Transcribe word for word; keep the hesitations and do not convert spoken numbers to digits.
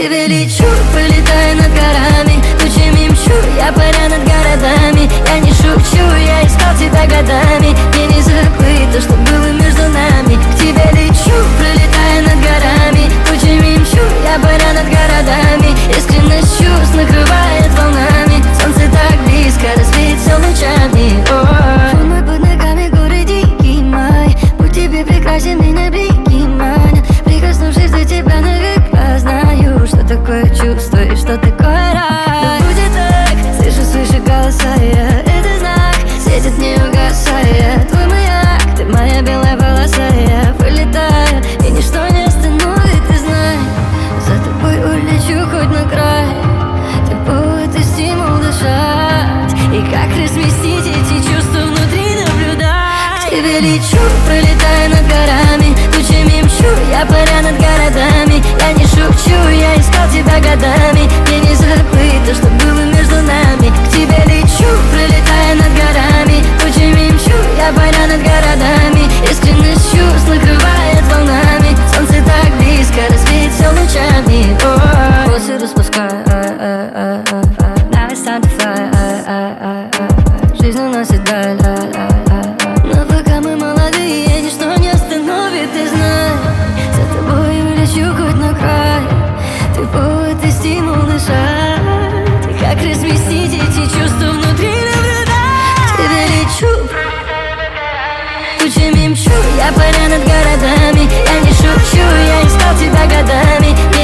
тебе лечу, пролетаю над горами, тучами мчу, я паря над городами. Я не шучу, я искал тебя годами, мне не забыть то, что было между нами. К тебе лечу, пролетаю над горами, тучами мчу, я паря над городами. Искренность чувств накрывает волнами, солнце так близко, рассвет все лучами. Мой под ногами горы дикий май, путь тебе прекрасен и на блики манит. Прикоснувшись до тебя навека, знаю, что такое чувство и что такое рай. Но будет так, слышу свыше голоса я, это знак, светит не угасая. Твой маяк, ты моя белая полоса, я вылетаю, и ничто не остановит, ты знай. За тобой улечу хоть на край, ты повод и стимул дышать, и как разместить эти чувства внутри наблюдать. К тебе лечу, пролетаю над горами, тучами мчу, я паря над городами. Я не шучу, я искал тебя годами, мне не забыть то, что было между нами. К тебе лечу, пролетая над горами, тучами мчу, я паря над городами. Искренность чувств накрывает волнами, солнце так близко, рассвет все лучами. Волосы распускаю, now it's time to fly. Жизнь уносит даль, но пока мы молодые, ничто не остановит, ты знай. За тобой улечу хоть на край, ты повод и стимул дышать, и как разместить эти чувства внутри наблюдать. К тебе лечу, тучами мчу, я паря над городами. Я не шучу, я искал тебя годами,